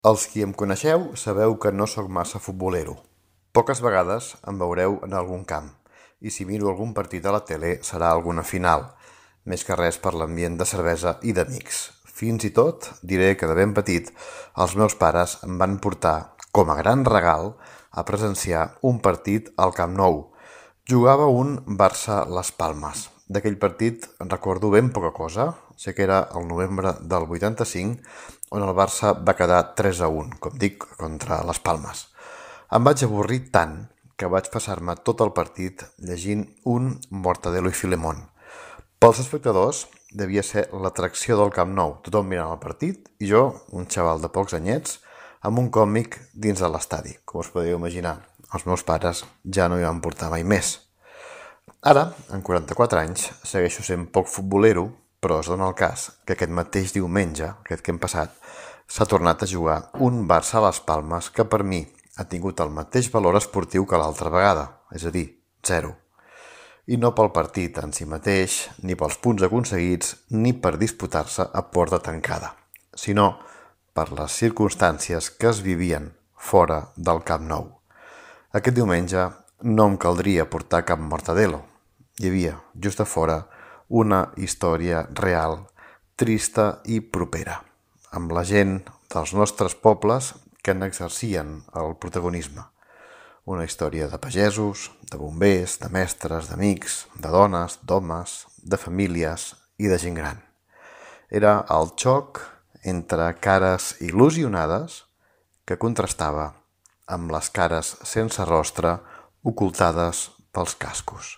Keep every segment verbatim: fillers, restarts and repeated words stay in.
Els qui em coneixeu sabeu que no sóc massa futbolero. Poques vegades em veureu en algun camp, i si miro algun partit a la tele serà alguna final, més que res per l'ambient de cervesa i d'amics. Fins i tot diré que de ben petit els meus pares em van portar, com a gran regal, a presenciar un partit al Camp Nou. Jugava un Barça-Las Palmes. D'aquell partit en recordo ben poca cosa, sé que era el novembre del vuitanta-cinc, on el Barça va quedar tres a un, com dic, contra les Palmes. Em vaig avorrir tant que vaig passar-me tot el partit llegint un Mortadelo i Filemón. Pels espectadors devia ser l'atracció del Camp Nou, tothom mirant el partit i jo, un xaval de pocs anyets, amb un còmic dins de l'estadi. Com us podeu imaginar, els meus pares ja no hi van portar mai més. Ara, en quaranta-quatre anys, segueixo sent poc futbolero, però es dona el cas que aquest mateix diumenge, aquest que hem passat, s'ha tornat a jugar un Barça a les Palmes que per mi ha tingut el mateix valor esportiu que l'altra vegada, és a dir, zero. I no pel partit en si mateix, ni pels punts aconseguits, ni per disputar-se a porta tancada, sinó per les circumstàncies que es vivien fora del Camp Nou. Aquest diumenge no em caldria portar cap mortadelo. Hi havia, just a fora, una història real, trista i propera, amb la gent dels nostres pobles que n'exercien el protagonisme. Una història de pagesos, de bombers, de mestres, d'amics, de dones, d'homes, de famílies i de gent gran. Era el xoc entre cares il·lusionades que contrastava amb les cares sense rostre ocultades pels cascos.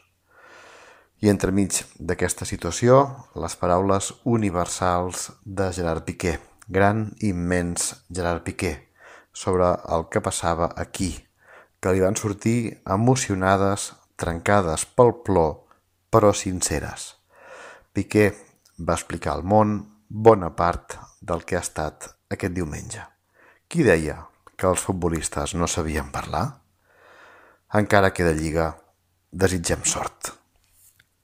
I entremig d'aquesta situació, les paraules universals de Gerard Piqué, gran i immens Gerard Piqué, sobre el que passava aquí, que li van sortir emocionades, trencades pel plor, però sinceres. Piqué va explicar al món bona part del que ha estat aquest diumenge. Qui deia que els futbolistes no sabien parlar? Encara queda lliga. Desitgem sort.